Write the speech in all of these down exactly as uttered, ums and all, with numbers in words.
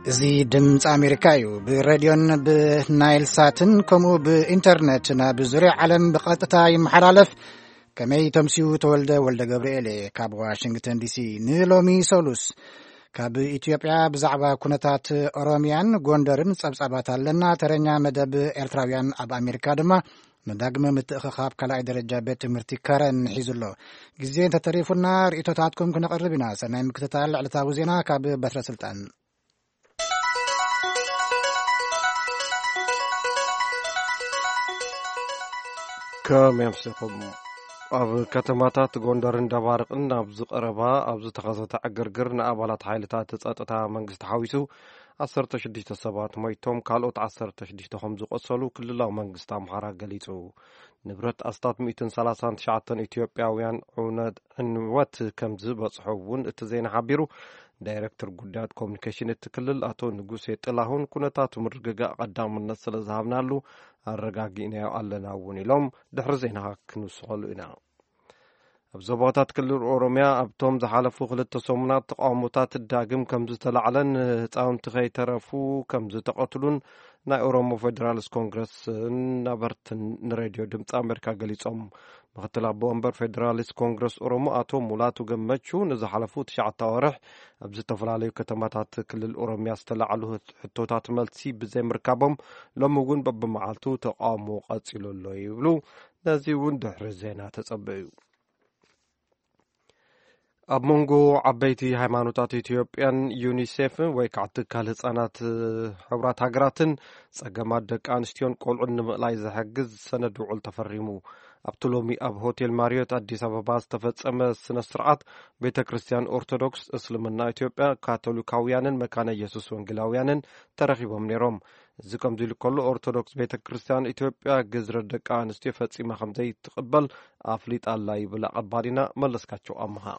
زي دمز أمريكايو براديون بنايل ساتن كمو بإنترنتنا بزرع علم بقطتا يمحرالف كمي تمسيو تولد ولد جبريلي كاب واشنطن دي سي نيلومي سولوس كاب إثيوبيا بزعبا كونتات أوروميان غوندرن صبصبات لنا ترنيا مدب إرتراويان أب أمريكا دما نداغم متخخاب كلاي درجة بيت مرتي كارن حيزلو جزين تتريفنا رئيتوتاتكم كنقربنا سناي مكتتال على تاوزينا كاب بتر سلطان كم يمسكم أب كتماتات غوندرن دبارقن أبز قربا أبز تخزت عجرجرن أبالات حيلتات تسقطها منجز تحويسو عصر تشديش السبات ميتهم كالوت عصر تشديش تخمزو قصلو كل الله منجز تامحرا قليتو نبرت أسطات مئتين سلاسان تشعطن إثيوبياويان عند عنوات كمز بصحوون اتزين حبيرو دايركتور قدات كومنيكيشن التكلل أتو نقوسي طلاهون كونتات مرققا قدام النسل زهبنالو الرقاقينا علنا ونلوم دحرزينها كنوسغلونا أبزباطات كل أوروميا أبتوم زحالفو خلت تصومنات تقاموتات الداقم كمز تلعلن تاون تغي ترفو كمز تقتلون نا أورومو فيدرالس كونغرس نابرت نراديو دمت أمريكا قليصهم مختلف بومبر فيدرالس كونغرس أورومو أتوم مولاتو قمتشو نزحالفو تشع التوارح أبز تفلاليو كتماتات كل الأوروميا استلعلو حتوتات ملتسي بزي مركبهم لموغون بب معالتو تقامو قاتلو اللو يبلو نازيون دحر زينا تصبعيو أب مونغو عبيتي هايمانوتات إثيوبيان يونيسيف ويكعت كالهصانات حبرات هاجراتن صقمات دق انستيون قلعن مقلاي زحجز سند وعل تفريمو أبتلومي أب هوتيل ماريوت أديس أبابا استفصم سنة سرعات بيت كريستيان أرثوذكس اسلمنا إثيوبيا كاثوليكاويانن مكان يسوس وانجلاويانن ترخيبهم نيروم زكم ديل كله أرثوذكس بيت كريستيان إثيوبيا جزر دق انستي فصيمه خمزي تقبل أفليط الله يبلا قبالينا ملسكاچو أمها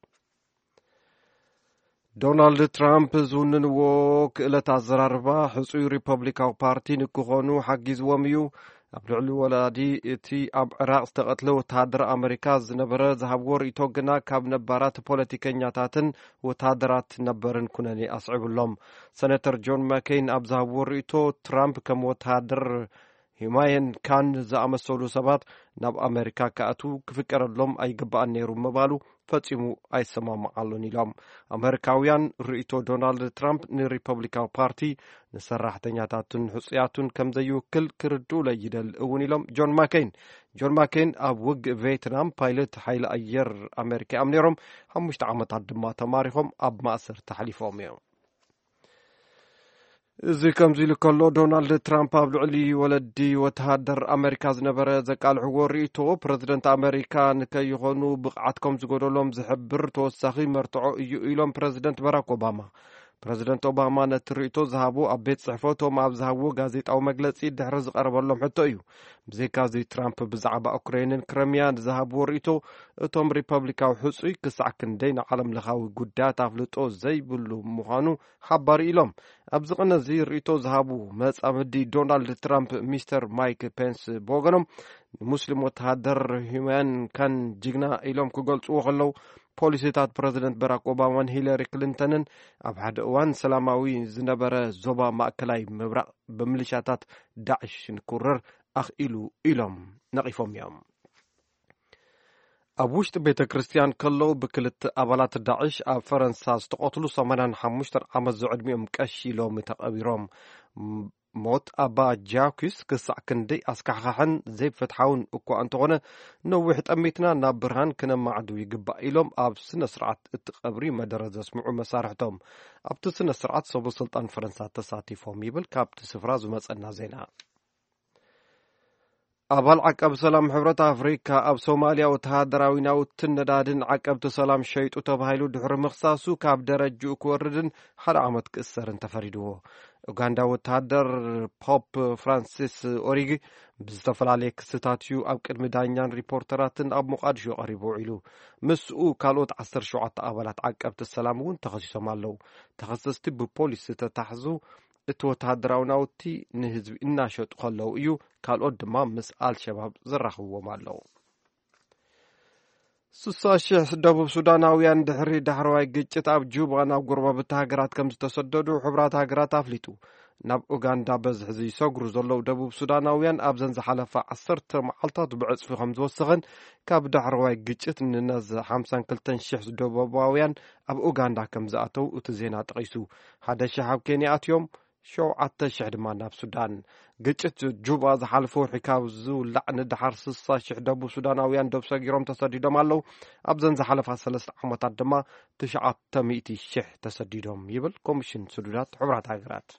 دونالد ترامب زونن وك إلى تعزراربا حصوي ريبابليكاو بارتي نكوخونو حقيز وميو أبلعلو ولادي إتي أب عراق استقتلو تادر أمريكا زنبرا زهبور إتوغنا كاب نبارات بوليتيكينياتاتن وتادرات نبرن كناني أصعب اللهم سنتر جون ماكين أب زهبور إتو ترامب كم وتادر هيماين كان زعمسولو سبات ناب أمريكا كأتو كفكر اللهم أي قبان نيرو مبالو فاتيمو أي سمام معلون لهم أمريكاويان رئيتو دونالد ترامب نريبابليكاو بارتي نسرح تنياتاتن حصياتن كم زيو كل كردو ليدل اوني لهم جون ماكين جون ماكين أب وق فيتنام بايلت حيل أير أمريكا أمنيرهم هم مش تعمت عدما تماريهم أب مأسر تحليفهم يوم زي كم زي لكلو دونالد ترامب أبلعلي ولدي وتهدر أمريكا زنبرا زكال عوريتو بريزيدنت أمريكا نكي يغنو بقعتكم زقولو لهم زحبر توساخي مرتعو إيو إيلهم بريزيدنت باراك أوباما بريزيدنت أوباما نتريتو زهابو أبيت صحفوتو ما بزهابو غازيت أو مجلسي دحرز قرب لهم حتى إيو بزيكا زي ترامب بزعبا أوكرينين كريميان زهابو ريتو اتوم ريبابليكا وحصوي كسعكن دين عالم لخاوي قدات أفلتو زي بلو مخانو حبار إيلهم أبزقنا زي ريتو زهابو ماس أمدي دونالد ترامب ميستر مايك بينس بوغنم مسلم وتهدر هيمان كان جيغنا إيلهم كقلت وخلو بوليسيتات بريزيدنت باراك أوباما هيلاري كلينتون أب حد أوان سلاماوي زنبرا زوبا مأكلاي مبرق بملشاتات داعش نكرر أخ إلو إيلهم نقفهم يوم أبوشت بيت كريستيان كلو بكلت أبالات داعش أب فرنسا استقتلو صمنان حموشتر عمز زعد ميوم كاشي لو متقابيروم موت أبا جاكوس كسع كندي أسكحخن زي فتحون أكو أنتغنى نوحت أميتنا نابرهان كنا معدو يقبع إلهم أب سنة سرعة التقبري مدرزة اسمعوا مسارحتهم أبت سنة سرعة صوب سلطان فرنسا تساتيفهم يبل كابت سفراز ومسألنا زينا أبال عقب سلام حبرة أفريقيا أب سوماليا وتهادراوينا وتندادن عقب سلام شيط وتبهيلو دحر مخصاصو كاب درجو كوردن حد عمد كسرن تفريدوه أوغندا وتهدر بوب فرانسيس أوريغي بزتفل عليك ستاتيو أب قدم دانيان ريبورتراتن أب مقادشو قريبو عيلو مسؤو كالوت عصر شعات أبالات عقب السلامون تخصيصهم اللو تخصصتي ببوليس تتحزو اتو تهدراوناوتي نهزب إناشوت خلو إيو كالوت دمام مسأل شباب زرخوهم اللو ስሳሽሕ ደቡብ ሱዳናውያን ድሕሪ ዳሕረዋይ ግጭት ኣብ ጁባ ናብ ጎረባብቲ ሃገራት ከም ዝተሰደዱ ሕብራት ሃገራት ኣፍሊጡ ናብ ኡጋንዳ በዝሒ ዝሰግሩ ዘለዉ ደቡብ ሱዳናውያን ኣብ ዘን ዝሓለፈ ዓሰርተ መዓልታት ብዕፅፊ ከም ዝወሰኸን ካብ ዳሕረዋይ ግጭት ንነዝ ሓምሳ ክልተ ሽሕ ደቡባውያን ኣብ ኡጋንዳ ከም ዝኣተው እቲ ዜና ጠቒሱ ሓደ ሽሕ ኣብ ኬንያ ኣትዮም ሸውዓተ ሽሕ ድማ ናብ ሱዳን ግጭት ጁባ ዝሓለፈ ወርሒ ካብ ዝውላዕ ንድሓር ስሳ ሽሕ ደቡብ ሱዳናውያን ደብ ሰጊሮም ተሰዲዶም ኣለው ኣብ ዘን ዝሓለፋ ሰለስተ ዓመታት ድማ ትሽዓተ ሚእቲ ሽሕ ተሰዲዶም ይብል ኮሚሽን ስዱዳት ሕብራት ሃገራት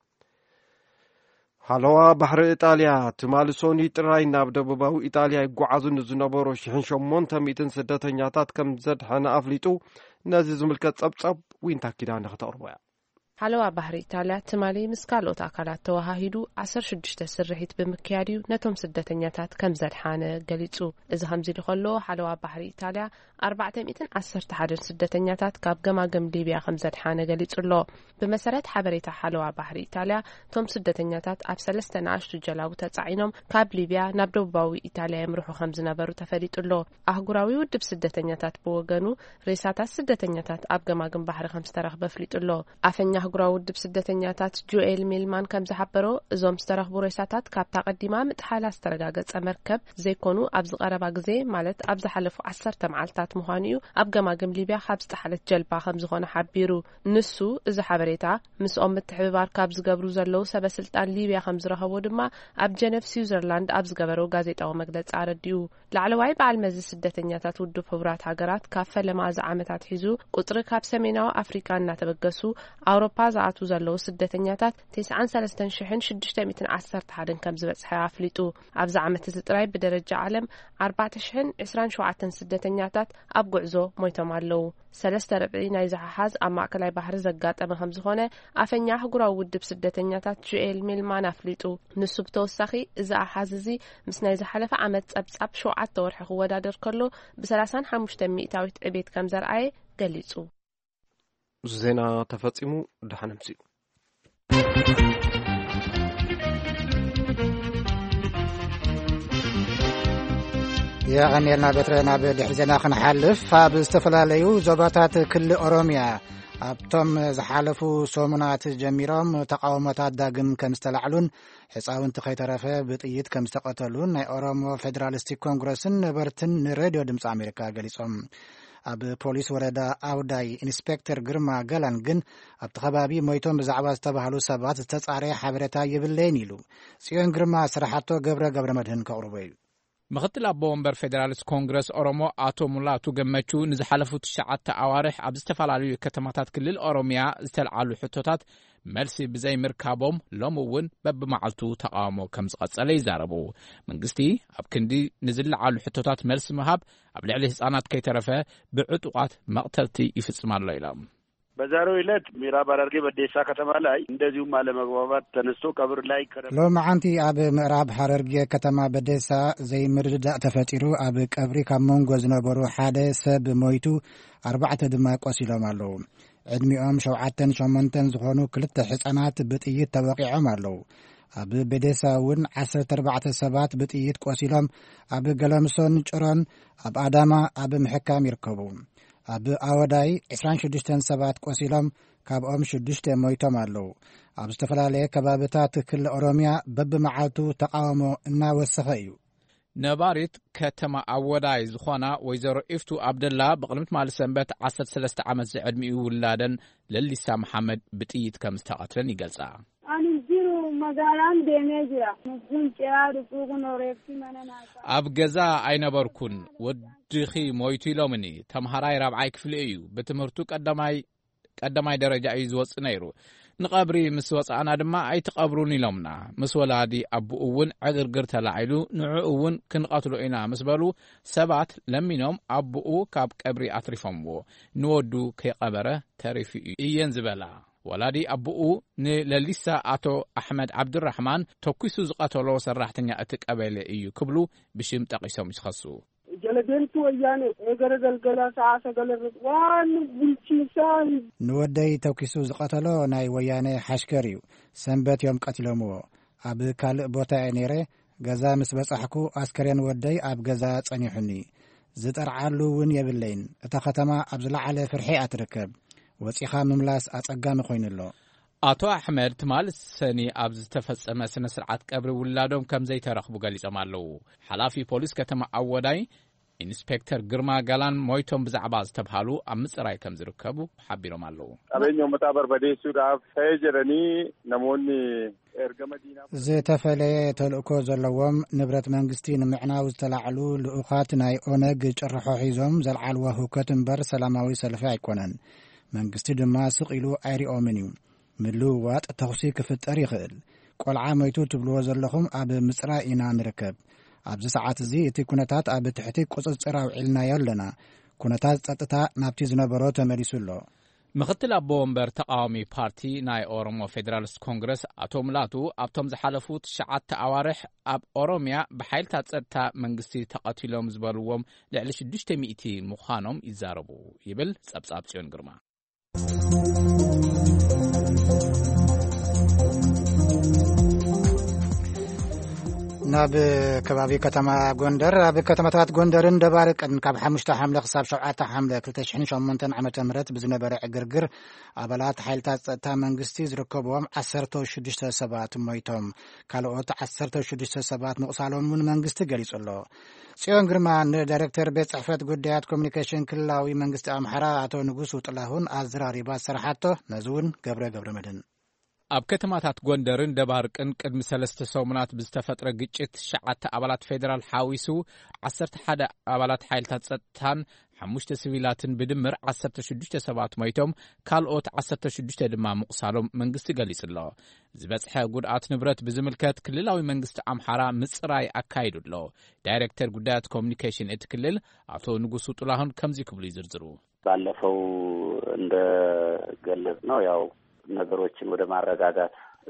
ሃለዋ ባሕሪ ኢጣልያ ትማሊ ሶኒ ጥራይ ናብ ደቡባዊ ኢጣልያ ይጓዓዙ ንዝነበሩ ሽሕን ሸሞንተ ሚእትን ስደተኛታት ከም ዘድሐነ ኣፍሊጡ ነዚ ዝምልከት ጸብጸብ ዊንታ ኪዳነ ከተቕርቦ እያ ሃለዋ ባሕሪ ኢጣልያ ትማሊ ምስ ካልኦት ኣካላት ተዋሃሂዱ ዓሰርተ ሽዱሽተ ስርሒት ብምክያድዩ ነቶም ስደተኛታት ከም ዘድሓነ ገሊጹ እዚ ከምዚ ኢሉ ከሎ ሃለዋ ባሕሪ ኢጣልያ ኣርባዕተ ሚእትን ዓሰርተ ሓደ ስደተኛታት ካብ ገማገም ሊብያ ከም ዘድሓነ ገሊጹ ኣሎ ብመሰረት ሓበሬታ ሃለዋ ባሕሪ ኢጣልያ ቶም ስደተኛታት ኣብ ሰለስተ ንኣሽቱ ጀላቡ ተጻዒኖም ካብ ሊብያ ናብ ደቡባዊ ኢጣልያ ይምርሑ ከም ዝነበሩ ተፈሊጡ ኣሎ ኣህጉራዊ ውድብ ስደተኛታት ብወገኑ ሬሳታት ስደተኛታት ኣብ ገማገም ባሕሪ ከም ዝተረኽበ ኣፍሊጡ ኣሎ ኣፈኛ ኣህጉራዊ ውድብ ስደተኛታት ጆኤል ሚልማን ከም ዝሓበሮ እዞም ዝተረኽቡ ሬሳታት ካብታ ቀዲማ ምጥሓላ ዝተረጋገጸ መርከብ ዘይኮኑ ኣብ ዝቐረባ ግዜ ማለት ኣብ ዝሓለፉ ዓሰርተ መዓልታት ምዃኑ እዩ ኣብ ገማገም ሊብያ ካብ ዝተሓለት ጀልባ ከም ዝኾነ ሓቢሩ ንሱ እዚ ሓበሬታ ምስኦም ምትሕብባር ካብ ዝገብሩ ዘለዉ ሰበስልጣን ሊብያ ከም ዝረኸቦ ድማ ኣብ ጀነቭ ስዊዘርላንድ ኣብ ዝገበሮ ጋዜጣዊ መግለፂ ኣረዲኡ ላዕለዋይ በዓል መዚ ስደተኛታት ውድብ ሕብራት ሃገራት ካብ ፈለማ እዚ ዓመታት ሒዙ ቁጥሪ ካብ ሰሜናዊ ኣፍሪካ እናተበገሱ ኣውሮፓ ዝኣቱ ዘለዉ ስደተኛታት ትስዓን ሰለስተን ሽሕን ሽዱሽተ ሚእትን ዓሰርተ ሓደን ከም ዝበጽሐ ኣፍሊጡ ኣብዚ ዓመት እዚ ጥራይ ብደረጃ ዓለም ኣርባዕተ ሽሕን ዒስራን ሸውዓተን ስደተኛታት ኣብ ጉዕዞ ሞይቶም ኣለዉ ሰለስተ ረብዒ ናይ ዝሓሓዝ ኣብ ማእከላይ ባሕሪ ዘጋጠመ ከም ዝኾነ ኣፈኛ ኣህጉራዊ ውድብ ስደተኛታት ጆኤል ሚልማን ኣፍሊጡ ንሱ ብተወሳኺ እዚ ኣሓዝ እዚ ምስ ናይ ዝሓለፈ ዓመት ጸብጻብ ሸውዓተ ወርሒ ክወዳደር ከሎ ብሰላሳን ሓሙሽተ ሚእታዊት ዕቤት ከም ዘርአየ ገሊጹ ዜና ተፈጺሙ ድሓነ ምጽኡ የቀኒልና በትረና በድሕ ዜና ክንሓልፍ ኣብ ዝተፈላለዩ ዞባታት ክልል ኦሮሚያ ኣብቶም ዝሓለፉ ሰሙናት ጀሚሮም ተቃውሞታት ዳግም ከም ዝተላዕሉን ህፃውንቲ ከይተረፈ ብጥይት ከም ዝተቀተሉን ናይ ኦሮሞ ፌደራሊስቲክ ኮንግረስን ነበርትን ንሬድዮ ድምፂ ኣሜሪካ ገሊጾም ኣብ ፖሊስ ወረዳ ኣውዳይ ኢንስፔክተር ግርማ ገላን ግን ኣብቲ ከባቢ ሞይቶም ብዛዕባ ዝተባህሉ ሰባት ዝተጻረየ ሓበሬታ ይብለይን ኢሉ ጽዮን ግርማ ስራሓቶ ገብረ ገብረ መድህን ከቕርቦ እዩ ምክትል ኣቦ ወንበር ፌደራሊስት ኮንግረስ ኦሮሞ ኣቶ ሙላቱ ገመቹ ንዝሓለፉ ትሽዓተ ኣዋርሕ ኣብ ዝተፈላለዩ ከተማታት ክልል ኦሮሚያ ዝተልዓሉ ሕቶታት መልሲ ብዘይ ምርካቦም ሎም እውን በብመዓልቱ ተቃውሞ ከም ዝቐጸለ ይዛረቡ መንግስቲ ኣብ ክንዲ ንዝለዓሉ ሕቶታት መልሲ ምሃብ ኣብ ልዕሊ ህፃናት ከይተረፈ ብዕጡቃት መቅተልቲ ይፍጽም ኣሎ ኢሎም በዛሬው ዕለት ምዕራብ ሐረርጌ በዴሳ ከተማ ላይ እንደዚሁም አለመግባባት ተነስቶ ቀብር ላይ ሎም ዓንቲ ኣብ ምዕራብ ሐረርጌ ከተማ በዴሳ ዘይምርዳእ ተፈጢሩ ኣብ ቀብሪ ካብ መንጎ ዝነበሩ ሓደ ሰብ ሞይቱ ኣርባዕተ ድማ ቆሲሎም ኣለዉ ዕድሚኦም ሸውዓተን ሸሞንተን ዝኾኑ ክልተ ህፃናት ብጥይት ተወቂዖም ኣለዉ ኣብ በዴሳ እውን ዓሰርተ ኣርባዕተ ሰባት ብጥይት ቆሲሎም ኣብ ገለምሶን ጭሮን ኣብ ኣዳማ ኣብ ምሕካም ይርከቡ ኣብ ኣወዳይ ዒስራን ሽዱሽተ ሰባት ቆሲሎም ካብኦም ሽዱሽተ ሞይቶም ኣለዉ ኣብ ዝተፈላለየ ከባቢታት ክልል ኦሮሚያ በብመዓልቱ ተቃውሞ እናወሰኸ እዩ ነባሪት ከተማ ኣወዳይ ዝኾና ወይዘሮ ኢፍቱ ኣብደላ ብቕድሚት ማል ሰንበት ዓሰርተ ሰለስተ ዓመት ዝዕድሚኡ ውላደን ለሊሳ መሓመድ ብጥይት ከም ዝተቐትለን ይገልጻ አንጂሩ መጋላን ደሜጅራ ሙዝን ጫሩ ቁቁኖ ሬፍቲ ማናና ኣብ ገዛ ኣይነበርኩን ወድኺ ሞይቱ ኢሎምኒ ተምሃራይ ራብዓይ ክፍሊ እዩ ብትምህርቱ ቀዳማይ ቀዳማይ ደረጃ እዩ ዝወጽእ ነይሩ ንቐብሪ ምስ ወጻእና ድማ ኣይትቐብሩን ኢሎምና ምስ ወላዲ ኣቡኡ እውን ዕግርግር ተላዒሉ ንዕኡ እውን ክንቐትሎ ኢና ምስ በሉ ሰባት ለሚኖም ኣቡኡ ካብ ቀብሪ ኣትሪፎምዎ ንወዱ ከይቐበረ ተሪፉ እየን ዝበላ ወላዲ ኣቡኡ ንለሊሳ ኣቶ ኣሕመድ ዓብድራሕማን ተኩሱ ዝቐተሎ ሰራሕተኛ እቲ ቀበሌ እዩ ክብሉ ብሽም ጠቂሶም ይስኸሱ ጀለደንቱ ወያኔ እገረገልገላ ሰዓሰ ገለርጥ ዋን ብልቺሳን ንወደይ ተኩሱ ዝቐተሎ ናይ ወያኔ ሓሽከር እዩ ሰንበት ዮም ቀትሎምዎ ኣብ ካልእ ቦታ ነይረ ገዛ ምስ በጻሕኩ ኣስከሬን ወደይ ኣብ ገዛ ጸኒሑኒ ዝጠርዓሉ እውን የብለይን እታ ከተማ ኣብ ዝለዓለ ፍርሒ ኣትርከብ ወፂኻ ምምላስ ኣጸጋሚ ኮይኑሎ ኣቶ ኣሕመድ ትማል ሰኒ ኣብ ዝተፈጸመ ስነ ስርዓት ቀብሪ ውላዶም ከም ዘይተረኽቡ ገሊጾም ኣለዉ ሓላፊ ፖሊስ ከተማ ኣወዳይ ኢንስፔክተር ግርማ ጋላን ሞይቶም ብዛዕባ ዝተብሃሉ ኣብ ምጽራይ ከም ዝርከቡ ሓቢሮም ኣለዉ ቀበኞም መጣበር በዴሱ ዳፍ ፈጀረኒ ነሞኒ ኤርገመዲና ዝተፈለየ ተልእኮ ዘለዎም ንብረት መንግስቲ ንምዕናው ዝተላዕሉ ልኡኻት ናይ ኦነግ ጭርሖ ሒዞም ዘልዓልዎ ህውከት እምበር ሰላማዊ ሰልፊ ኣይኮነን መንግስቲ ድማ ስቕ ኢሉ ኣይሪኦምን እዩ ምልውዋጥ ተኽሲ ክፍጠር ይኽእል ቆልዓ ሞይቱ ትብልዎ ዘለኹም ኣብ ምጽራይ ኢና ንርከብ ኣብዚ ሰዓት እዚ እቲ ኩነታት ኣብ ትሕቲ ቁፅፅር ኣውዒልናዮ ኣለና ኩነታት ጸጥታ ናብቲ ዝነበሮ ተመሊሱ ኣሎ ምክትል ኣቦ ወንበር ተቃዋሚ ፓርቲ ናይ ኦሮሞ ፌደራሊስት ኮንግረስ ኣቶ ሙላቱ ኣብቶም ዝሓለፉ ትሽዓተ ኣዋርሕ ኣብ ኦሮምያ ብሓይልታት ጸጥታ መንግስቲ ተቐቲሎም ዝበልዎም ልዕሊ ሽዱሽተ ሚእቲ ምዃኖም ይዛረቡ ይብል ጸብጻብ ጽዮን ግርማ ናብ ከባቢ ከተማ ጎንደር ኣብ ከተማታት ጎንደርን ደባርቅን ካብ ሓሙሽተ ሓምለ ክሳብ ሸውዓተ ሓምለ ክልተ ሽሕን ሸሞንተን ዓመተ ምህረት ብዝነበረ ዕግርግር ኣባላት ሓይልታት ጸጥታ መንግስቲ ዝርከብዎም ዓሰርተ ሽዱሽተ ሰባት ሞይቶም ካልኦት ዓሰርተ ሽዱሽተ ሰባት ምቕሳሎምን መንግስቲ ገሊጹ ኣሎ ጽዮን ግርማ ንዳይሬክተር ቤት ጽሕፈት ጉዳያት ኮሚኒኬሽን ክልላዊ መንግስቲ ኣምሓራ ኣቶ ንጉሱ ጥላሁን ኣዘራሪባ ዝሰርሓቶ ነዚ እውን ገብረ ገብረ መድህን ኣብ ከተማታት ጎንደርን ደባርቅን ቅድሚ ሰለስተ ሰሙናት ብዝተፈጥረ ግጭት ትሽዓተ ኣባላት ፌደራል ሓዊሱ ዓሰርተ ሓደ ኣባላት ሓይልታት ጸጥታን ሓሙሽተ ሲቪላትን ብድምር ዓሰርተ ሽዱሽተ ሰባት ሞይቶም ካልኦት ዓሰርተ ሽዱሽተ ድማ ምቕሳሎም መንግስቲ ገሊጹ ኣሎ ዝበጽሐ ጉድኣት ንብረት ብዝምልከት ክልላዊ መንግስቲ ኣምሓራ ምጽራይ ኣካይዱ ኣሎ ዳይሬክተር ጉዳያት ኮሚኒኬሽን እቲ ክልል አቶ ንጉሱ ጥላሁን ከምዚ ክብሉ ይዝርዝሩ ባለፈው እንደ ገለጽ ነው ያው ነገሮችን ወደ ማረጋጋት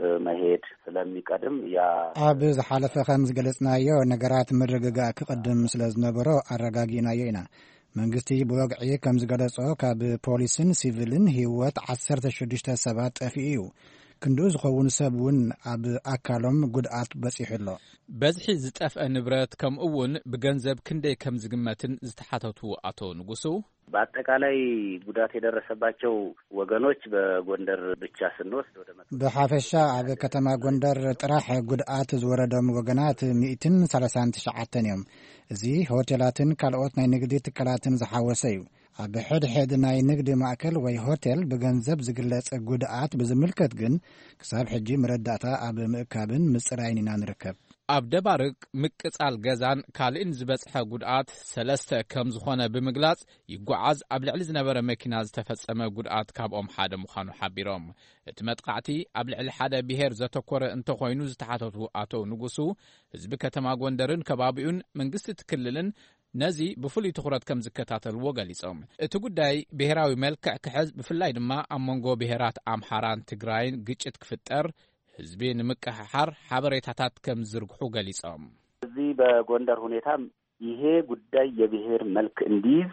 መሄድ ስለሚቀድም ያ ኣብ ዝሓለፈ ከም ዝገለጽናዮ ነገራት ምርግጋእ ክቅድም ስለዝነበሮ ኣረጋጊናዮ ኢና መንግስቲ ብወግዒ ከም ዝገለጾ ካብ ፖሊስን ሲቪልን ህይወት ዓሰርተ ሽዱሽተ ሰባት ጠፊኡ እዩ ክንዱ ዝኸውን ሰብ እውን ኣብ ኣካሎም ጉድኣት በፂሑ ኣሎ በዝሒ ዝጠፍአ ንብረት ከምኡ እውን ብገንዘብ ክንደይ ከም ዝግመትን ዝተሓተቱ አቶ ንጉሱ በአጠቃላይ ጉዳት የደረሰባቸው ወገኖች በጎንደር ብቻ ስንወስድ ወደ በሐፈሻ ኣብ ከተማ ጎንደር ጥራሕ ጉድኣት ዝወረዶም ወገናት መቶ ሰላሳ ትሽዓተ እዮም እዚ ሆቴላትን ካልኦት ናይ ንግዲ ትካላትን ዝሓወሰ እዩ ኣብ ሕድሕድ ናይ ንግዲ ማእከል ወይ ሆቴል ብገንዘብ ዝግለጽ ጉድኣት ብዝምልከት ግን ክሳብ ሕጂ መረዳእታ ኣብ ምእካብን ምጽራይን ኢና ንርከብ ኣብ ደባርቅ ምቅጻል ገዛን ካልእን ዝበጽሐ ጉድኣት ሰለስተ ከም ዝኾነ ብምግላጽ ይጓዓዝ ኣብ ልዕሊ ዝነበረ መኪና ዝተፈጸመ ጉድኣት ካብኦም ሓደ ምዃኑ ሓቢሮም እቲ መጥቃዕቲ ኣብ ልዕሊ ሓደ ብሔር ዘተኮረ እንተኾይኑ ዝተሓተቱ አቶ ንጉሱ ህዝቢ ከተማ ጎንደርን ከባቢኡን መንግስቲ ትክልልን ነዚ ብፍሉይ ትኹረት ከም ዝከታተልዎ ገሊጾም እቲ ጉዳይ ብሔራዊ መልክዕ ክሕዝ ብፍላይ ድማ ኣብ መንጎ ብሔራት ኣምሓራን ትግራይን ግጭት ክፍጠር ህዝቢ ንምቅሕሓር ሓበሬታታት ከም ዝርግሑ ገሊጾም እዚህ በጎንደር ሁኔታ ይሄ ጉዳይ የብሔር መልክ እንዲይዝ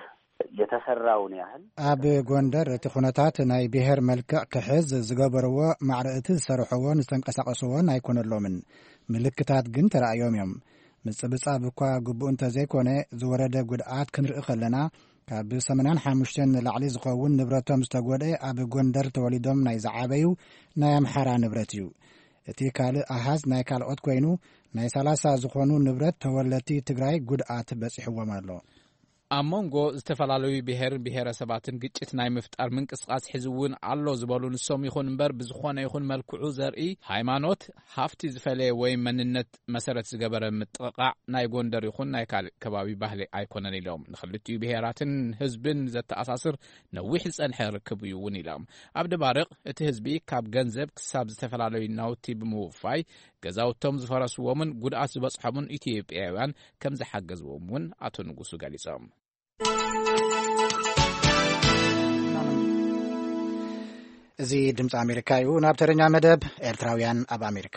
የተሰራውን ያህል ኣብ ጎንደር እቲ ኩነታት ናይ ብሔር መልክዕ ክሕዝ ዝገበርዎ ማዕረእቲ ዝሰርሕዎን ዝተንቀሳቀስዎን ኣይኮነሎምን ምልክታት ግን ተራእዮም እዮም ምጽብጻብ እኳ ግቡእ እንተዘይኮነ ዝወረደ ጉድኣት ክንርኢ ከለና ካብ ሰማንያ ሓሙሽተ ላዕሊ ዝኸውን ንብረቶም ዝተጎድአ ኣብ ጎንደር ተወሊዶም ናይ ዝዓበዩ ናይ ኣምሓራ ንብረት እዩ እቲ ካልእ ኣሃዝ ናይ ካልኦት ኮይኑ ናይ ሰላሳ ዝኾኑ ንብረት ተወለቲ ትግራይ ጉድኣት በፂሕዎም ኣሎ ኣብ መንጎ ዝተፈላለዩ ብሔርን ብሔረሰባትን ግጭት ናይ ምፍጣር ምንቅስቃስ ሕዝውን ኣሎ ዝበሉ ንሶም ይኹን እምበር ብዝኾነ ይኹን መልክዑ ዘርኢ ሃይማኖት ሃፍቲ ዝፈለየ ወይ መንነት መሰረት ዝገበረ ምጥቕቃዕ ናይ ጎንደር ይኹን ናይ ካልእ ከባቢ ባህሊ ኣይኮነን ኢሎም ንኽልቲኡ ብሔራትን ህዝብን ዘተኣሳስር ነዊሕ ዝጸንሐ ርክብ እዩ እውን ኢሎም ኣብ ደባርቕ እቲ ህዝቢ ካብ ገንዘብ ክሳብ ዝተፈላለዩ ናውቲ ብምውፋይ ገዛውቶም ዝፈረስዎምን ጉድኣት ዝበጽሖምን ኢትዮጵያውያን ከም ዝሓገዝዎም እውን አቶ ንጉሱ ገሊጾም እዚ ድምፂ ኣሜሪካ እዩ ናብ ተረኛ መደብ ኤርትራውያን ኣብ ኣሜሪካ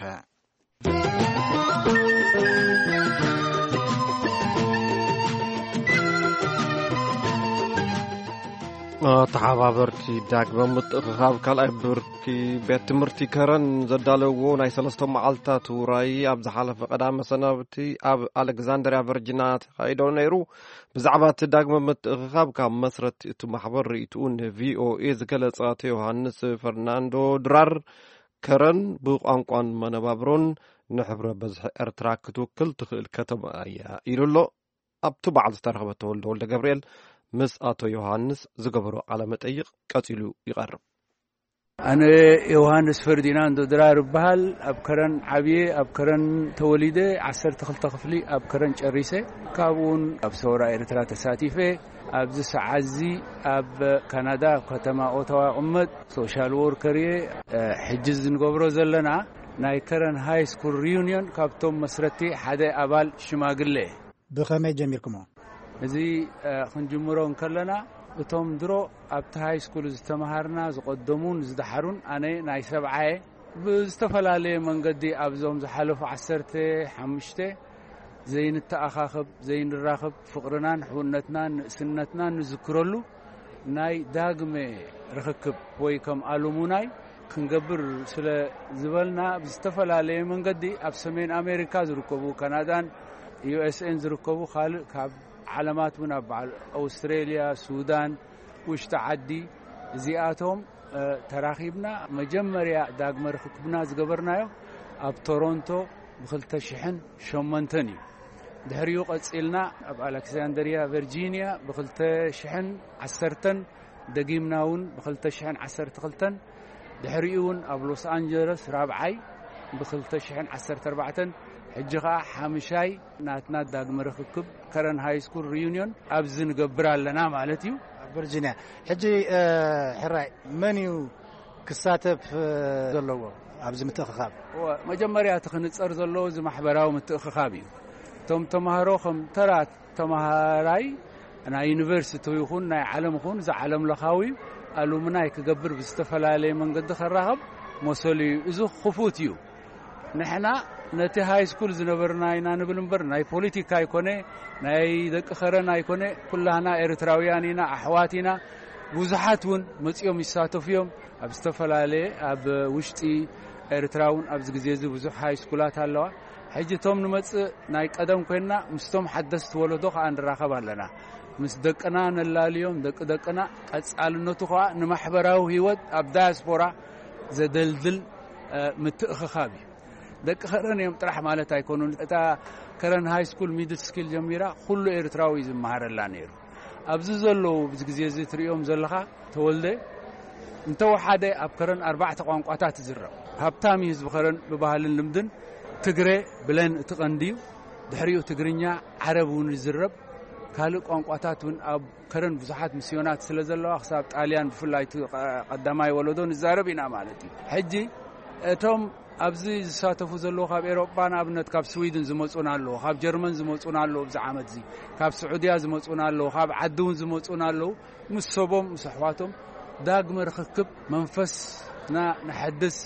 ተሓባበርቲ ዳግመ ምትእኽኻብ ካልኣይ ብርኪ ቤት ትምህርቲ ከረን ዘዳለውዎ ናይ ሰለስተ መዓልትታት ውራይ ኣብ ዝሓለፈ ቀዳመ ሰናብቲ ኣብ ኣሌክዛንድርያ ቨርጂና ተኻይዶ ነይሩ። ብዛዕባ እቲ ዳግመ ምትእኽኻብ ካብ መስረቲ እቲ ማሕበር ርእይትኡን ቪኦኤ ዝገለጸ ኣቶ ዮሃንስ ፈርናንዶ ድራር ከረን ብቋንቋን መነባብሮን ንሕብረ በዝሒ ኤርትራ ክትውክል ትኽእል ከተማ እያ ኢሉ ኣሎ። ኣብቲ በዓል ዝተረኸበ ተወልደ ወልደ ገብርኤል ምስ ኣቶ ዮሃንስ ዝገበሮ ቃለ መጠይቅ ቀፂሉ ይቐርብ። ኣነ ዮሃንስ ፈርዲናንዶ ድራር በሃል ኣብ ከረን ዓብየ ኣብ ከረን ተወሊደ ዓሰርተ ክልተ ክፍሊ ኣብ ከረን ጨሪሰ ካብኡን ኣብ ሰውራ ኤርትራ ተሳቲፈ ኣብዚ ሰዓዚ ኣብ ካናዳ ከተማ ኦታዋ ቁመት ሶሻል ወርከር ሕጂ ዝንገብሮ ዘለና ናይ ከረን ሃይ ስኩል ሪዩኒየን ካብቶም መስረቲ ሓደ ኣባል ሽማግለ ብኸመይ ጀሚርኩሞ? እዚ ክንጅምሮን ከለና እቶም ድሮ ኣብቲ ሃይ ስኩል ዝተማሃርና ዝቀደሙን ዝድሓሩን ኣነ ናይ ሰብዓየ ብዝተፈላለየ መንገዲ ኣብዞም ዝሓለፉ ዓሰርተ ሓሙሽተ ዘይንተኣኻኽብ ዘይንራኽብ ፍቕርናን ሕውነትናን ንእስነትናን ንዝክረሉ ናይ ዳግመ ርክክብ ወይ ከም ኣሉሙናይ ክንገብር ስለ ዝበልና ብዝተፈላለየ መንገዲ ኣብ ሰሜን ኣሜሪካ ዝርከቡ ካናዳን ዩኤስኤን ዝርከቡ ካልእ ካብ ዓለማት ውን ኣብ ኣውስትራልያ ሱዳን ውሽጢ ዓዲ እዚኣቶም ተራኺብና መጀመርያ ዳግመ ርክክብና ዝገበርናዮ ኣብ ቶሮንቶ ብክልተ ሽሕን ሸሞንተን እዩ። ድሕሪኡ ቀፂልና ኣብ ኣሌክሳንድሪያ ቨርጂኒያ ብክልተ ሽሕን ዓሰርተን ደጊምና ውን ብክልተ ሽሕን ዓሰርተ ክልተን ድሕሪኡ ውን ኣብ ሎስ አንጀለስ ራብዓይ ብክልተ ሽሕን ዓሰርተ ኣርባዕተን ሕጂ ኸዓ ሓምሻይ ናትና ዳግመ ርክክብ ከረን ሃይ ስኩል ሪዩኒየን ኣብዚ ንገብር ኣለና ማለት እዩ። ቨርጂኒያ ሕጂ ሕራይ መን እዩ ክሳተፍ ዘለዎ ኣብዚ ምትእኽኻብ? መጀመርያ እቲ ክንፀር ዘለዎ እዚ ማሕበራዊ ምትእኽኻብ እዩ። እቶም ተምሃሮ ከም ተራ ተምሃራይ ናይ ዩኒቨርሲቲ ይኹን ናይ ዓለም ይኹን ዝዓለም ለኻዊ ኣሉሙናይ ክገብር ብዝተፈላለየ መንገዲ ክራኸብ መሰሉ እዩ። እዚ ክፉት እዩ። ንሕና ነቲ ሃይ ስኩል ዝነበርና ኢና ንብል እምበር ናይ ፖለቲካ ኣይኮነ ናይ ደቂ ኸረን ኣይኮነ ኩላህና ኤርትራውያን ኢና ኣሕዋት ኢና። ብዙሓት ውን መፂኦም ይሳተፉ እዮም ኣብ ዝተፈላለየ ኣብ ውሽጢ ኤርትራውን ኣብዚ ግዜ እዚ ብዙሕ ሃይ ስኩላት ኣለዋ። ሕጂ እቶም ንመፅእ ናይ ቀደም ኮይና ምስቶም ሓደስቲ ወለዶ ከዓ ንራኸብ ኣለና። ምስ ደቅና ነላልዮም ደቂ ደቅና ቀጻልነቱ ከዓ ንማሕበራዊ ህይወት ኣብ ዳያስፖራ ዘደልድል ምትእኽኻብ እዩ። ደቂ ኸረን እዮም ጥራሕ ማለት ኣይኮኑን። እታ ከረን ሃይ ስኩል ሚድል ስኪል ጀሚራ ኩሉ ኤርትራዊ ዝመሃረላ ነይሩ። ኣብዚ ዘለዉ ብዚ ግዜ እዚ ትሪኦም ዘለኻ ተወልደ እንተወሓደ ኣብ ከረን ኣርባዕተ ቋንቋታት ዝረብ ሃብታሚ ህዝቢ ከረን ብባህልን ልምድን ትግሬ ብለን እቲ ቀንዲ እዩ። ድሕሪኡ ትግርኛ ዓረብ ውን ዝረብ ካልእ ቋንቋታት ውን ኣብ ከረን ብዙሓት ሚስዮናት ስለ ዘለዋ ክሳብ ጣልያን ብፍላይ ቀዳማይ ወለዶ ንዛረብ ኢና ማለት እዩ። ሕጂ እቶም ኣብዚ ዝሳተፉ ዘለዉ ካብ ኤሮጳ ንኣብነት ካብ ስዊድን ዝመፁና ኣለዉ፣ ካብ ጀርመን ዝመፁና ኣለዉ፣ ብዚ ዓመት እዚ ካብ ስዑድያ ዝመፁና ኣለዉ፣ ካብ ዓዲ ውን ዝመፁና ኣለዉ። ምስ ሰቦም ምስ ኣሕዋቶም ዳግመ ርክክብ መንፈስና ንሐድስ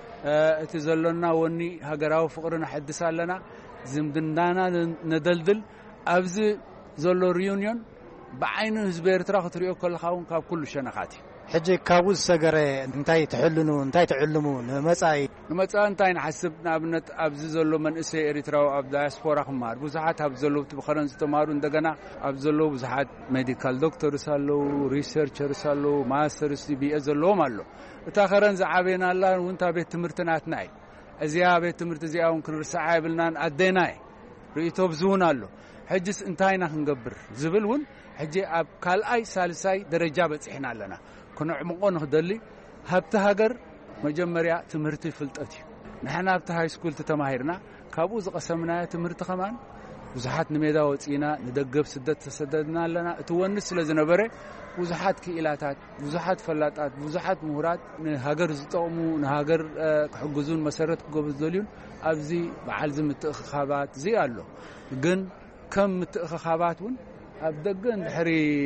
እቲ ዘሎና ወኒ ሃገራዊ ፍቕሪ ንሐድስ ኣለና ዝምድናና ነደልድል ኣብዚ ዘሎ ሪዩኒየን ብዓይኒ ህዝቢ ኤርትራ ክትሪኦ ከለኻ ውን ካብ ኩሉ ሸነኻት እዩ። ሕጂ ካብኡ ዝሰገረ እንታይ ትሕልኑ እንታይ ትዕልሙ ንመጻኢ ንመጻኢ እንታይ ንሓስብ? ንኣብነት ኣብዚ ዘሎ መንእሰይ ኤርትራዊ ኣብ ዳያስፖራ ክመሃር ብዙሓት ኣብ ዘለዉ ብኸረን ዝተማሃሩ እንደገና ኣብ ዘለዉ ብዙሓት ሜዲካል ዶክተርስ ኣለዉ፣ ሪሰርቸርስ ኣለዉ፣ ማስተርስ ቢኤ ዘለዎም ኣሎ። እታ ኸረን ዝዓበየና ኣላ እውን እታ ቤት ትምህርቲ ናትና እዩ። እዚኣ ቤት ትምህርቲ እዚኣ እውን ክንርስዓ የብልናን ኣዴና ርእቶ ብዝውን ኣሎ። ሕጂስ እንታይ ኢና ክንገብር ዝብል እውን ሕጂ ኣብ ካልኣይ ሳልሳይ ደረጃ በፂሕና ኣለና። ክንዕምቆ ንኽደሊ ሃብቲ ሃገር መጀመርያ ትምህርቲ ፍልጠት እዩ። ንሕና ኣብቲ ሃይ ስኩል ተማሂርና ካብኡ ዝቐሰምናዮ ትምህርቲ ኸማን ብዙሓት ንሜዳ ወፂና ንደገብ ስደት ተሰደድና ኣለና። እቲ ወንስ ስለ ዝነበረ ብዙሓት ክኢላታት ብዙሓት ፈላጣት ብዙሓት ምሁራት ንሃገር ዝጠቕሙ ንሃገር ክሕግዙን መሰረት ክገብሩ ዝደልዩን ኣብዚ በዓል ምትእኽኻባት እዚ ኣሎ። ግን ከም ምትእኽኻባት ውን ኣብ ደገ እንድሕሪ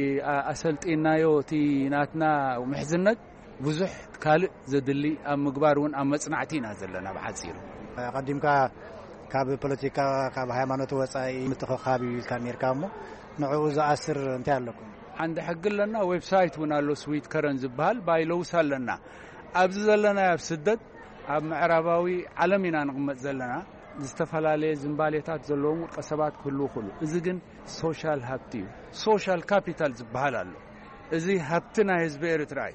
ኣሰልጢናዮ እቲ ናትና ምሕዝነት ብዙሕ ካልእ ዘድሊ ኣብ ምግባር ውን ኣብ መጽናዕቲ ኢና ዘለና። ብሓፂሩ ቀዲምካ ካብ ፖለቲካ ካብ ሃይማኖት ወፃኢ ምትእኽኻብ ኢልካ ነርካ እሞ ንዕኡ ዝኣስር እንታይ ኣለኩም? عند حق لنا ويب سايت ونالو سويت كرن زبال بايلوس لنا ابز زلنا يفسدد اب معرباوي عالمنا نقمت زلنا استفلالي زنباليتات زلوم قسبات كله كله اذا كن سوشيال هابتي سوشيال كابيتال زبال الله ازي هابتنا حزب ارتراي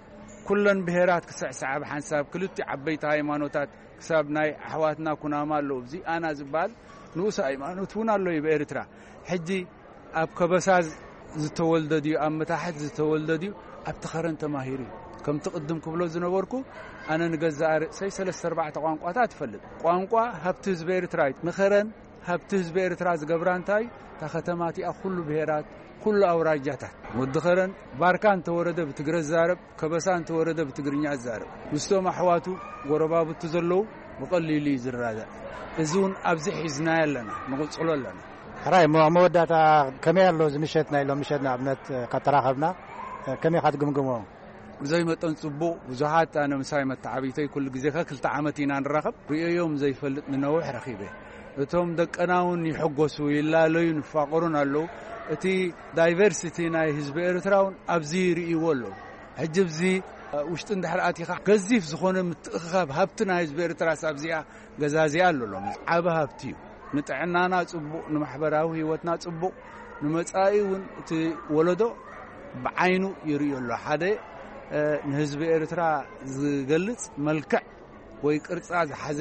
كلن بهرات كسعسع بحساب كلتي عبيت هايمانوتات حساب ناي احواتنا كناما لو زي انا زبال نوس هايمانوتونا لو يبيرترا حجي اب كبساز زتولددي ام تحت زتولددي اب تخرن تماهيري كم تقدم كبلو زنبركو انا نغزار سي ثلاثة أربعة قوانقات تفلد قوانقا هبتز بيرترايت نخرن هبتز بيرتراز غبرانتاي تختماتي اخل بهرات كل اوراجاتا ودخرن باركان تورده بتغرزارب كبسان تورده بتغرنيا زارب مستوم احواتو غربابو تزلو بقليلي زراده ازون ابزح حزنا لنا نقصلو لنا راي موداتا كميالو زمشتنا لو مشتنا ابنت قطراخبنا كمي خاتغمغمو زي ما تنصبو وزحات انا مساي متعبيتي كل غزيخه كل عامتينا نرخب يوم زي فلط نوح رخيبه اتوم دقناون يحغسو يلالو ينفقرون الله اتي دايفرسيتي ناي حزب ارتراون ابزير يولو حجبزي وشت اندحراتي غزيف زخونه متخاب هبتنا حزب ارترا سابزيا غزازي الله عاب هبتي نطعنانا صبو نمحبراو هيوتنا صبو نمصايون تي ولدو بعينو يريولو حدا نحزب ارترا زغلص ملكع ወይ ቅርጻ ዝሐዘ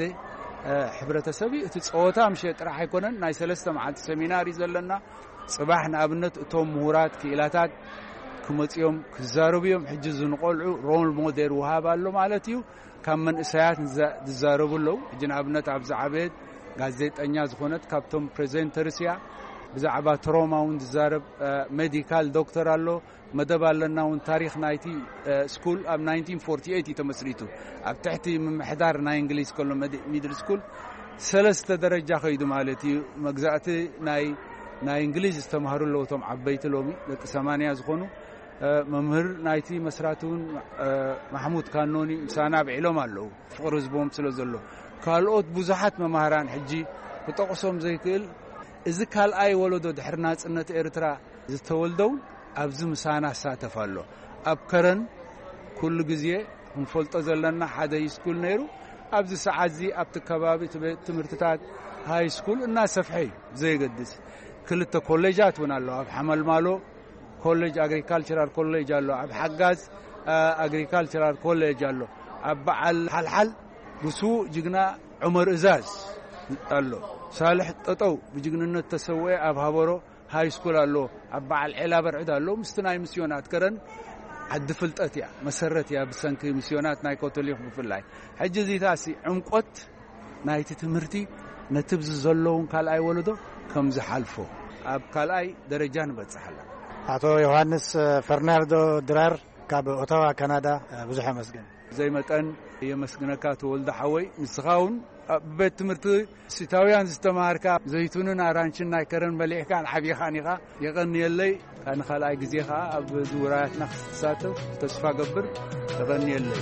ሕብረተሰብይ እቲ ጾታ ምሸ ጥራሕ አይኮነን ናይ ሰለስተ መዓልቲ ሰሚናሪ ዘለና ጽባሕ ንኣብነት እቶም ምሁራት ክኢላታት ክመጽዮም ክዛረብዮም ሕጂ ዝንቆልዑ ሮል ሞዴል ወሃባሎ ማለት እዩ ካብ መንእሰያት ዝዛረቡለው ሕጂ ንኣብነት ኣብ ዛዕበት ጋዜጠኛ ዝኾነት ካብቶም ፕሬዘንተርስያ ብዛዕባ ትሮማውን ዝዛረብ ሜዲካል ዶክተር ኣሎ መደብ ኣለናውን ታሪኽ ናይቲ ስኩል ኣብ nineteen forty-eight ተመስሪቱ ኣብ ትሕቲ ምምሕዳር ናይ እንግሊዝ ኮሎ ሚድል ስኩል ሰለስተ ደረጃ ኸይዱ ማለት እዩ መግዛእቲ ናይ ናይ እንግሊዝ ዝተማሃሩለው ቶም ዓበይቲ ሎሚ ደቂ ሰማንያ ዝኾኑ መምህር ናይቲ መስራቱን ማሕሙድ ካኖኒ ሳና ብዕሎም ኣለው ፍቅር ህዝቦም ስለ ዘሎ ካልኦት ብዙሓት መማህራን ሕጂ ብጠቕሶም ዘይክእል እዚ ካልኣይ ወለዶ ድሕርና ጽነት ኤርትራ ዝተወልደው ኣብዚ ምሳና ሳተፋሎ ኣብ ከረን ኩሉ ግዜ እንፈልጦ ዘለና ሓደ ስኩል ነይሩ ኣብዚ ሰዓዚ ኣብቲ ከባቢ ትምህርትታት ሃይ ስኩል እና ሰፍሐይ ዘይገድስ ክልተ ኮሌጃት ውን ኣሎ ኣብ ሓመልማሎ ኮሌጅ አግሪካልቸራል ኮሌጅ ኣሎ ኣብ ሓጋዝ አግሪካልቸራል ኮሌጅ ኣሎ ኣብ በዓል ሓልሓል ብሱ ጅግና ዑመር እዛዝ ኣሎ صالح ጠጠው بجግንነት ተሰወየ ኣብ ሃበሮ ሃይ ስኩል ኣሎ ኣብ በዓል ዒላ በርዕድ ኣሎ ምስትናይ ሚስዮናት ከረን عد ፍልጠት ያ መሰረት ያ ብሰንኪ ሚስዮናት ናይ ካቶሊክ ብፍላይ ሕጂ ዚታሲ ዕምቆት ናይቲ ትምህርቲ ነትብዝ ዘለውን ካልኣይ ወለዶ ከም ዝሓልፎ ኣብ ካልኣይ ደረጃን በጽሐላ አቶ ዮሐንስ ፈርናንዶ ድራር ካብ ኦታዋ ካናዳ ብዙሕ መስገን زي መጠን የመስግነካ ተወልደ ሓወይ ንስኻውን ቤት ትምህርቲ ሲታውያን ዝተማሃርካ ዘይቱንን አራንችን ናይ ከረን በሊዕካ ዓቢኻኒኻ የቀንየለይ ካን ካልኣይ ግዜኻ ኣብ ዙራያትና ክሳተፍ ተስፋ ገብር የቀንየለይ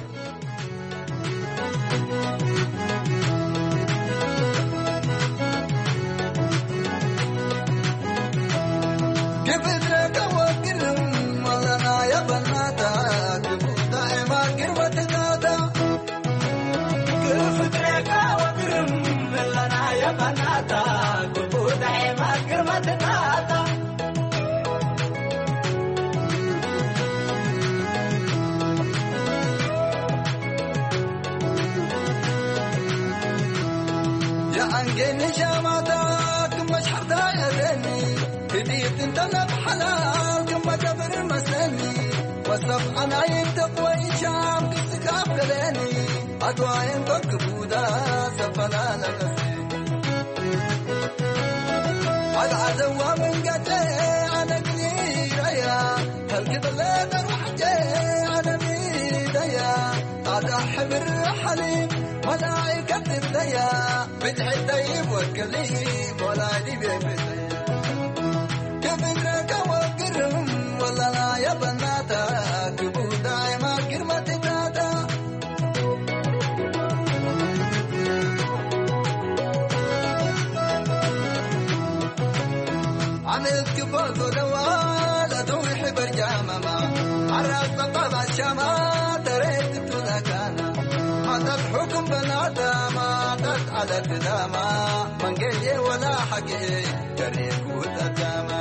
كبدرك وكرم ولنا يا بناتا دائما كرمتنا كبدرك وكرم ولنا يا بناتا دائما كرمتنا يا انجني شماتك مش حدا يدني بديت انت بحلال كما كبر مسني وصف انا يتقوى شام كسكاب لني ادواين بكبودا سفنا لنسي على عدوى من قتي انا كثير يا هل كذا تروح جاي انا بيديا هذا حبر حليم ملائكة الديا بدعي طيب وكلي ولا دي بيبي كبدرك وكرم ولا لا يا بناتا كبو دائما كرمة دادا عملت كبار دوال أدوي حبر شما تريد تلاقانا ما تضحكم بنادما تسعد الدما من قلي ولا حقي جريك وتدما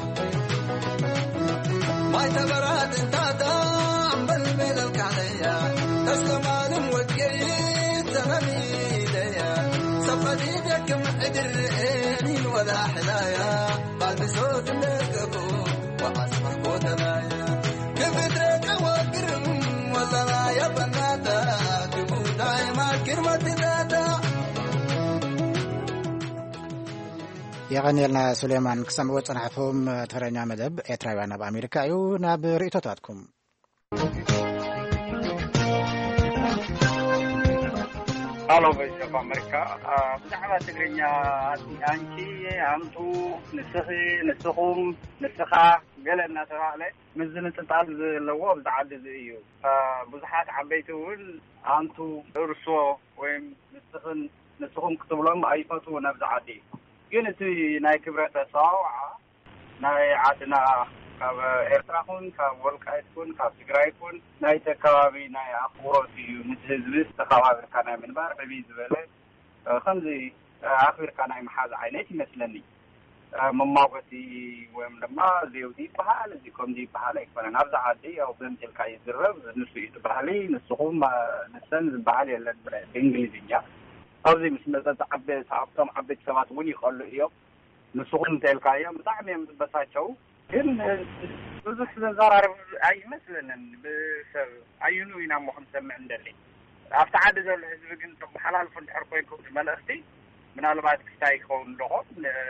ما تبرات انتاتا عم بالميل الكعليا تسلم عالم وجيت تماميديا صفديدك محدر عيني ولا حلايا قلب صوت لكبو وأسمع قدمايا كفترك وقرم ولا لا يا بناتا كبو دايما كرمة ذاتا يغني لنا سليمان كسم وصنعفهم ترنيا مدب ኤርትራውያን በአሜሪካ እዩ ናብ ርእቶታትኩም Hello, Voice of America. بزعما تقرينيا أنتي أنتو نسخي نسخهم نسخة قالنا تراعي مزن تطال لو بزعل زيو فبزحات عبيتون أنتو أرسو وين نسخن نسخهم كتب لهم أيفتو نبزعدي ينتي ناي كبرت ساعة ناي عدنا كاب إرتراحون كاب والكايتون كاب تجرايتون ناي تكابي ناي أخورتي نتهزبس تخاوي كنا من بار بيز بله خمسة آخر كنا محاز عينتي مثلني مماوتي ويم لما زيودي بحال زيكم دي بحال يكون نبض عادي أو بنتل كاي زرب نسوي بحالي نسخهم نسنز بحالي بالإنجليزية أوزي مش مثلا عبد عبد عبد سمات وني خلوا يوم نسخهم تلقايا مطعم بساتشو ግን ብዙሕ ዘራርብ ኣይመስለንን ብሰብ ኣይኑ ኢና ሞኹም ሰምዕ እንደሊ ኣብቲ ዓዲ ዘሎ ህዝቢ ግን ሓላልፉ እንድሕር ኮይንኩም መልእኽቲ ምናልባት ክስታይ ክኸውን ኣለኹም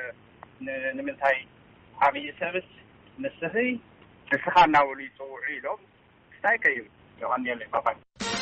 ንምንታይ ዓብዪ ሰብስ ንስኺ ንስኻ እናበሉ ይፅውዑ ኢሎም ክስታይ ከይብል ይቐኒየለይ ባባይ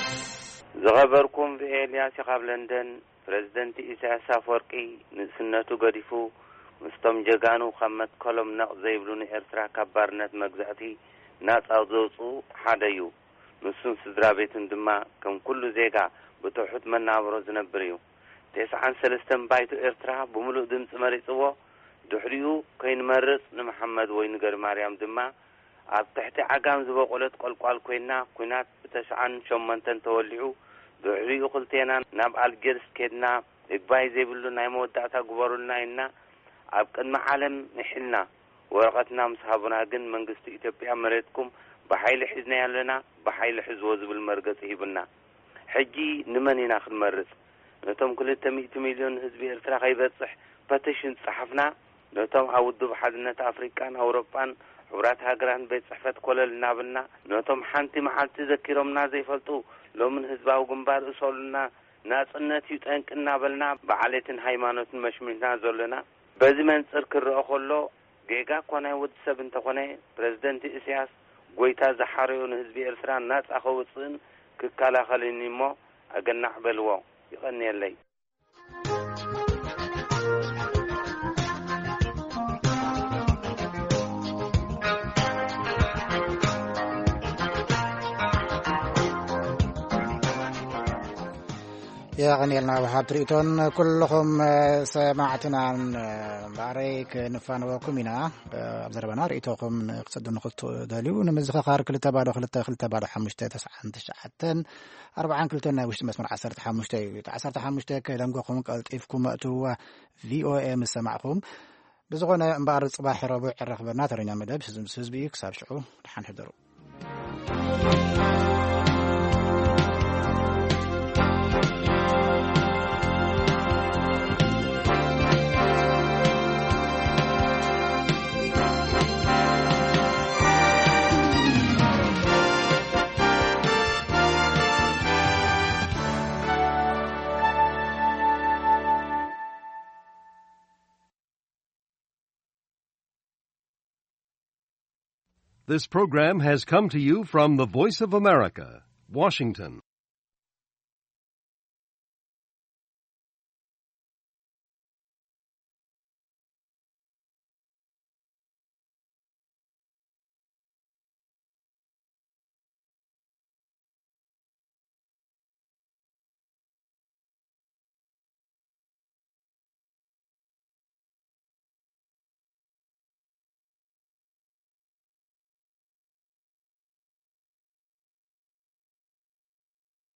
ዝኸበርኩም ብኤልያስ ካብ ለንደን ፕሬዚደንት ኢሳያስ አፈወርቂ ንስነቱ ገዲፉ مستم جگانو خمت کلم نقضی بلونی ارترا کبارنت مگزعتی ناس آزوزو حدایو نسون سدرابیتون دما کم کلو زیگا بتوحد من نابروز نبریو تسعان سلستن بایتو ارترا بملو دمس مريسوا دحريو كين مرس نمحمد وينقر مريم دما عب تحت عقام زبا قولت قل قال كوينا كوينات بتسعان شمنتن تولعو دحريو قلتينا نبع الجرس كدنا اقباي زي بلو نايمو دعتا قبارو لنا أبقى معلم نحلنا ورقتنا مصحابنا جن من قصة إثيوبيا مريتكم بحيل حزنا لنا بحيل حزوز بالمرقة هيبنا حجي نمني ناخذ مرز نتوم كل تميت مليون حزب إرترا غيبت صح باتشن صحفنا نتوم عودوا بحدنا أفريقيا أوروبا عبرات هاجران بيت صحفة كل النابنا نتوم حنتي محل تذكرهم نازي فلتو لو من حزبه وجنبار أصولنا ناس الناس يتأنك النابلنا بعليتن هيمانة مشملنا زولنا بازي من تذكر أخلو جيجا كونه ود سبن تكونه بريزيدنت إسياس قويتا زحاريون حزب إرترا ناس أخوصين ككالا خليني مو أجنح بلوا يغني اللي يغني لنا وهاب تريتون كلهم سمعتنا عن بعريك نفانوكم هنا أبزربنا رئيتوكم قصدوا نخلط داليو نمزخ خار كل تبادو خل تخل تبادو حمشتة تسعة تسعة أربعة كل تنا وش مسمر عشرة حمشتة عشرة حمشتة كلامكم قلت إفكم أتوا في أو إم سمعكم بزغنا مبارد صباح ربع الرخبنا ترينا مدب سزم سزبي كسر شعو رح نحضروا This program has come to you from the Voice of America, Washington.